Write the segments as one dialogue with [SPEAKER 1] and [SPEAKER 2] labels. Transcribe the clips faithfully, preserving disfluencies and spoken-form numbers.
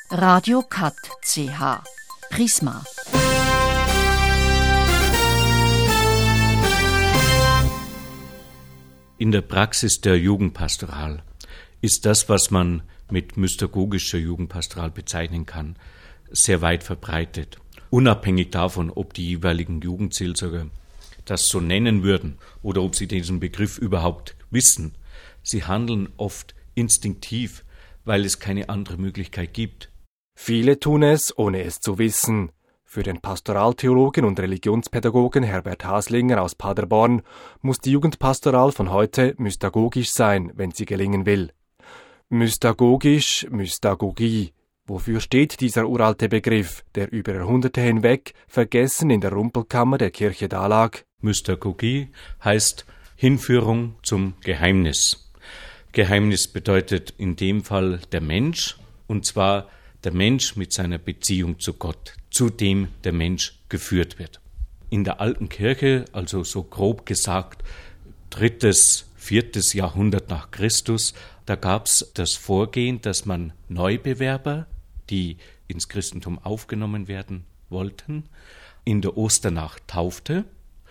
[SPEAKER 1] Radio Kat C H Prisma.
[SPEAKER 2] In der Praxis der Jugendpastoral ist das, was man mit mystagogischer Jugendpastoral bezeichnen kann, sehr weit verbreitet. Unabhängig davon, ob die jeweiligen Jugendseelsorger das so nennen würden oder ob sie diesen Begriff überhaupt wissen. Sie handeln oft instinktiv, weil es keine andere Möglichkeit gibt.
[SPEAKER 3] Viele tun es, ohne es zu wissen. Für den Pastoraltheologen und Religionspädagogen Herbert Haslinger aus Paderborn muss die Jugendpastoral von heute mystagogisch sein, wenn sie gelingen will. Mystagogisch, Mystagogie. Wofür steht dieser uralte Begriff, der über Jahrhunderte hinweg vergessen in der Rumpelkammer der Kirche dalag?
[SPEAKER 2] Mystagogie heißt Hinführung zum Geheimnis. Geheimnis bedeutet in dem Fall der Mensch, und zwar der Mensch mit seiner Beziehung zu Gott, zu dem der Mensch geführt wird. In der alten Kirche, also so grob gesagt, drittes, viertes Jahrhundert nach Christus, da gab es das Vorgehen, dass man Neubewerber, die ins Christentum aufgenommen werden wollten, in der Osternacht taufte,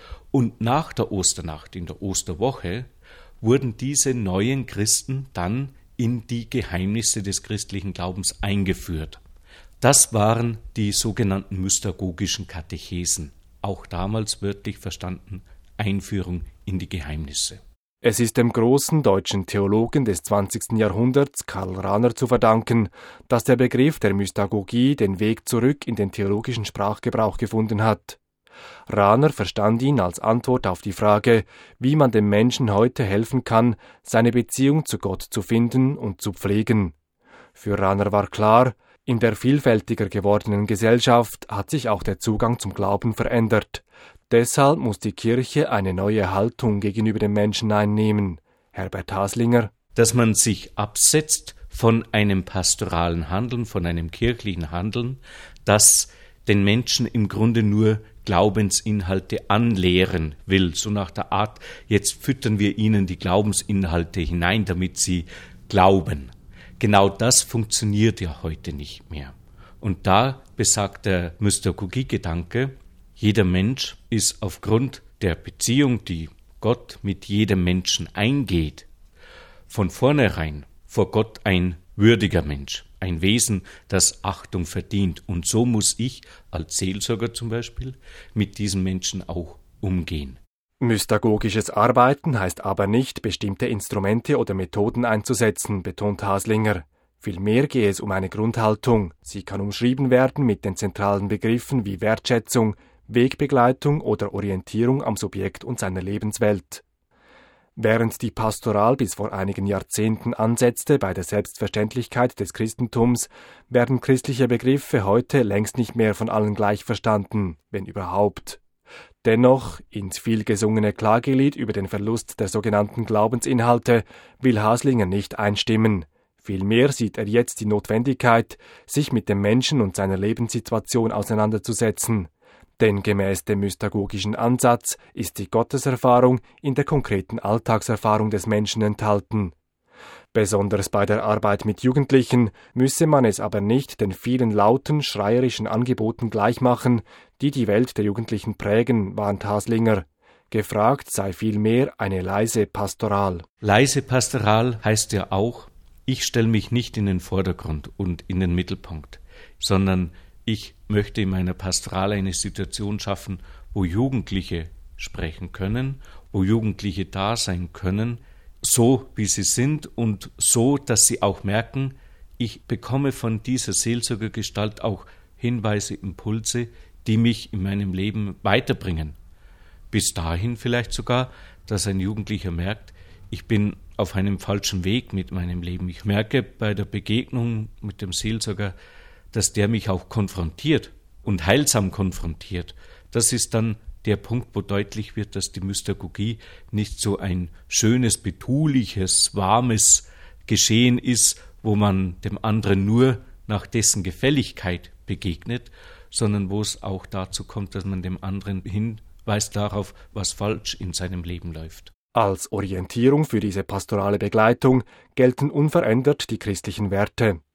[SPEAKER 2] und nach der Osternacht, in der Osterwoche, wurden diese neuen Christen dann in die Geheimnisse des christlichen Glaubens eingeführt. Das waren die sogenannten mystagogischen Katechesen, auch damals wörtlich verstanden Einführung in die Geheimnisse.
[SPEAKER 3] Es ist dem großen deutschen Theologen des zwanzigsten Jahrhunderts, Karl Rahner, zu verdanken, dass der Begriff der Mystagogie den Weg zurück in den theologischen Sprachgebrauch gefunden hat. Rahner verstand ihn als Antwort auf die Frage, wie man dem Menschen heute helfen kann, seine Beziehung zu Gott zu finden und zu pflegen. Für Rahner war klar, in der vielfältiger gewordenen Gesellschaft hat sich auch der Zugang zum Glauben verändert. Deshalb muss die Kirche eine neue Haltung gegenüber dem Menschen einnehmen. Herbert Haslinger:
[SPEAKER 2] Dass man sich absetzt von einem pastoralen Handeln, von einem kirchlichen Handeln, das den Menschen im Grunde nur Glaubensinhalte anlehren will, so nach der Art, jetzt füttern wir ihnen die Glaubensinhalte hinein, damit sie glauben. Genau das funktioniert ja heute nicht mehr. Und da besagt der Mystagogie-Gedanke, jeder Mensch ist aufgrund der Beziehung, die Gott mit jedem Menschen eingeht, von vornherein vor Gott ein würdiger Mensch, ein Wesen, das Achtung verdient. Und so muss ich als Seelsorger zum Beispiel mit diesen Menschen auch umgehen.
[SPEAKER 3] Mystagogisches Arbeiten heißt aber nicht, bestimmte Instrumente oder Methoden einzusetzen, betont Haslinger. Vielmehr gehe es um eine Grundhaltung. Sie kann umschrieben werden mit den zentralen Begriffen wie Wertschätzung, Wegbegleitung oder Orientierung am Subjekt und seiner Lebenswelt. Während die Pastoral bis vor einigen Jahrzehnten ansetzte bei der Selbstverständlichkeit des Christentums, werden christliche Begriffe heute längst nicht mehr von allen gleich verstanden, wenn überhaupt. Dennoch, ins vielgesungene Klagelied über den Verlust der sogenannten Glaubensinhalte will Haslinger nicht einstimmen. Vielmehr sieht er jetzt die Notwendigkeit, sich mit dem Menschen und seiner Lebenssituation auseinanderzusetzen. Denn gemäß dem mystagogischen Ansatz ist die Gotteserfahrung in der konkreten Alltagserfahrung des Menschen enthalten. Besonders bei der Arbeit mit Jugendlichen müsse man es aber nicht den vielen lauten, schreierischen Angeboten gleichmachen, die die Welt der Jugendlichen prägen, warnt Haslinger. Gefragt sei vielmehr eine leise Pastoral.
[SPEAKER 2] Leise Pastoral heißt ja auch, ich stelle mich nicht in den Vordergrund und in den Mittelpunkt, sondern ich möchte in meiner Pastoral eine Situation schaffen, wo Jugendliche sprechen können, wo Jugendliche da sein können, so wie sie sind und so, dass sie auch merken, ich bekomme von dieser Seelsorgergestalt auch Hinweise, Impulse, die mich in meinem Leben weiterbringen. Bis dahin vielleicht sogar, dass ein Jugendlicher merkt, ich bin auf einem falschen Weg mit meinem Leben. Ich merke bei der Begegnung mit dem Seelsorger, dass der mich auch konfrontiert und heilsam konfrontiert. Das ist dann der Punkt, wo deutlich wird, dass die Mystagogie nicht so ein schönes, betuliches, warmes Geschehen ist, wo man dem anderen nur nach dessen Gefälligkeit begegnet, sondern wo es auch dazu kommt, dass man dem anderen hinweist darauf, was falsch in seinem Leben läuft.
[SPEAKER 3] Als Orientierung für diese pastorale Begleitung gelten unverändert die christlichen Werte.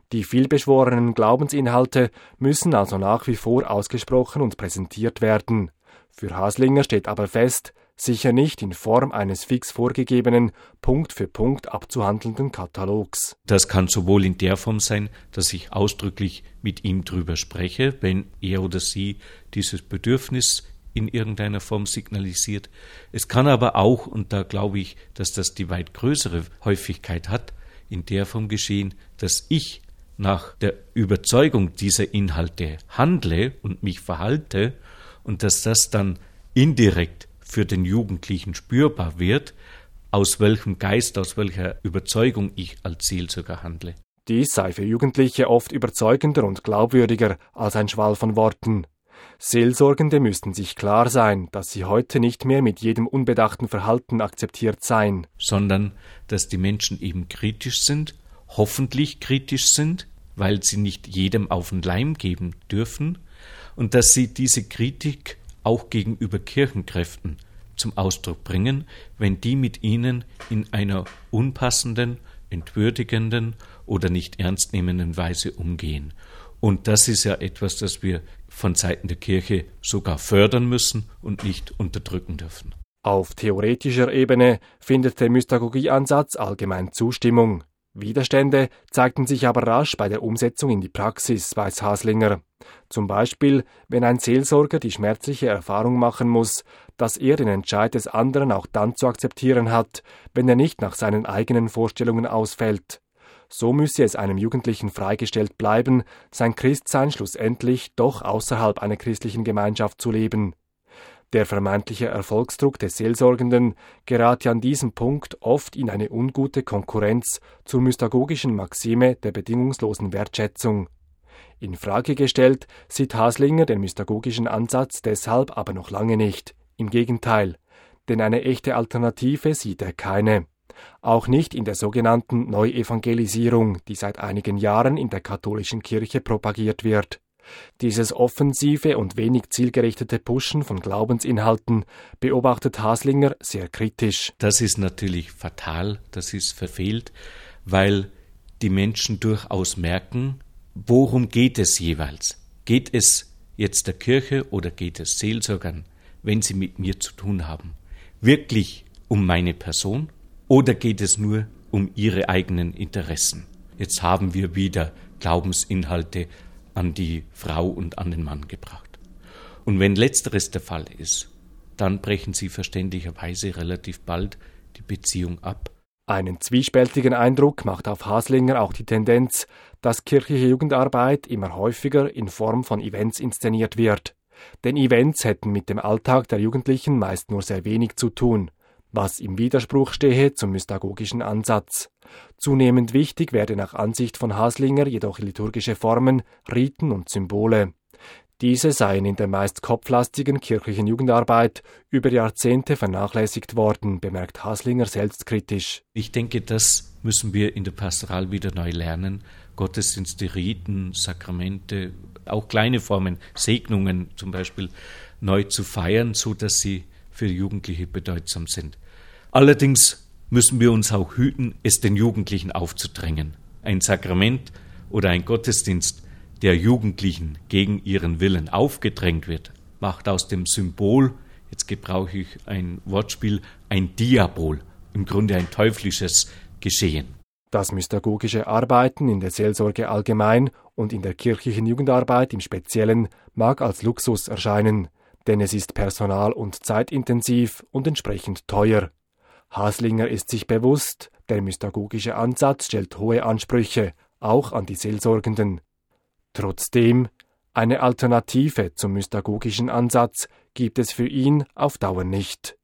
[SPEAKER 3] Die vielbeschworenen Glaubensinhalte müssen also nach wie vor ausgesprochen und präsentiert werden. Für Haslinger steht aber fest, sicher nicht in Form eines fix vorgegebenen, Punkt für Punkt abzuhandelnden Katalogs.
[SPEAKER 2] Das kann sowohl in der Form sein, dass ich ausdrücklich mit ihm drüber spreche, wenn er oder sie dieses Bedürfnis in irgendeiner Form signalisiert. Es kann aber auch, und da glaube ich, dass das die weit größere Häufigkeit hat, in der Form geschehen, dass ich nach der Überzeugung dieser Inhalte handle und mich verhalte und dass das dann indirekt für den Jugendlichen spürbar wird, aus welchem Geist, aus welcher Überzeugung ich als Seelsorger handle.
[SPEAKER 3] Dies sei für Jugendliche oft überzeugender und glaubwürdiger als ein Schwall von Worten. Seelsorgende müssten sich klar sein, dass sie heute nicht mehr mit jedem unbedachten Verhalten akzeptiert seien.
[SPEAKER 2] Sondern, dass die Menschen eben kritisch sind, hoffentlich kritisch sind, weil sie nicht jedem auf den Leim geben dürfen, und dass sie diese Kritik auch gegenüber Kirchenkräften zum Ausdruck bringen, wenn die mit ihnen in einer unpassenden, entwürdigenden oder nicht ernstnehmenden Weise umgehen. Und das ist ja etwas, das wir von Seiten der Kirche sogar fördern müssen und nicht unterdrücken dürfen.
[SPEAKER 3] Auf theoretischer Ebene findet der Mystagogieansatz allgemein Zustimmung. Widerstände zeigten sich aber rasch bei der Umsetzung in die Praxis, weiß Haslinger. Zum Beispiel, wenn ein Seelsorger die schmerzliche Erfahrung machen muss, dass er den Entscheid des anderen auch dann zu akzeptieren hat, wenn er nicht nach seinen eigenen Vorstellungen ausfällt. So müsse es einem Jugendlichen freigestellt bleiben, sein Christsein schlussendlich doch außerhalb einer christlichen Gemeinschaft zu leben. Der vermeintliche Erfolgsdruck des Seelsorgenden gerate an diesem Punkt oft in eine ungute Konkurrenz zur mystagogischen Maxime der bedingungslosen Wertschätzung. In Frage gestellt sieht Haslinger den mystagogischen Ansatz deshalb aber noch lange nicht. Im Gegenteil, denn eine echte Alternative sieht er keine. Auch nicht in der sogenannten Neuevangelisierung, die seit einigen Jahren in der katholischen Kirche propagiert wird. Dieses offensive und wenig zielgerichtete Pushen von Glaubensinhalten beobachtet Haslinger sehr kritisch.
[SPEAKER 2] Das ist natürlich fatal, das ist verfehlt, weil die Menschen durchaus merken, worum geht es jeweils? Geht es jetzt der Kirche oder geht es Seelsorgern, wenn sie mit mir zu tun haben? Wirklich um meine Person oder geht es nur um ihre eigenen Interessen? Jetzt haben wir wieder Glaubensinhalte an die Frau und an den Mann gebracht. Und wenn letzteres der Fall ist, dann brechen sie verständlicherweise relativ bald die Beziehung ab.
[SPEAKER 3] Einen zwiespältigen Eindruck macht auf Haslinger auch die Tendenz, dass kirchliche Jugendarbeit immer häufiger in Form von Events inszeniert wird. Denn Events hätten mit dem Alltag der Jugendlichen meist nur sehr wenig zu tun, was im Widerspruch stehe zum mystagogischen Ansatz. Zunehmend wichtig werde nach Ansicht von Haslinger jedoch liturgische Formen, Riten und Symbole. Diese seien in der meist kopflastigen kirchlichen Jugendarbeit über Jahrzehnte vernachlässigt worden, bemerkt Haslinger selbstkritisch.
[SPEAKER 2] Ich denke, das müssen wir in der Pastoral wieder neu lernen. Gottesdienste, Riten, Sakramente, auch kleine Formen, Segnungen zum Beispiel, neu zu feiern, so dass sie für Jugendliche bedeutsam sind. Allerdings müssen wir uns auch hüten, es den Jugendlichen aufzudrängen. Ein Sakrament oder ein Gottesdienst, der Jugendlichen gegen ihren Willen aufgedrängt wird, macht aus dem Symbol, jetzt gebrauche ich ein Wortspiel, ein Diabol, im Grunde ein teuflisches Geschehen.
[SPEAKER 3] Das mystagogische Arbeiten in der Seelsorge allgemein und in der kirchlichen Jugendarbeit im Speziellen mag als Luxus erscheinen, denn es ist personal- und zeitintensiv und entsprechend teuer. Haslinger ist sich bewusst, der mystagogische Ansatz stellt hohe Ansprüche, auch an die Seelsorgenden. Trotzdem, eine Alternative zum mystagogischen Ansatz gibt es für ihn auf Dauer nicht.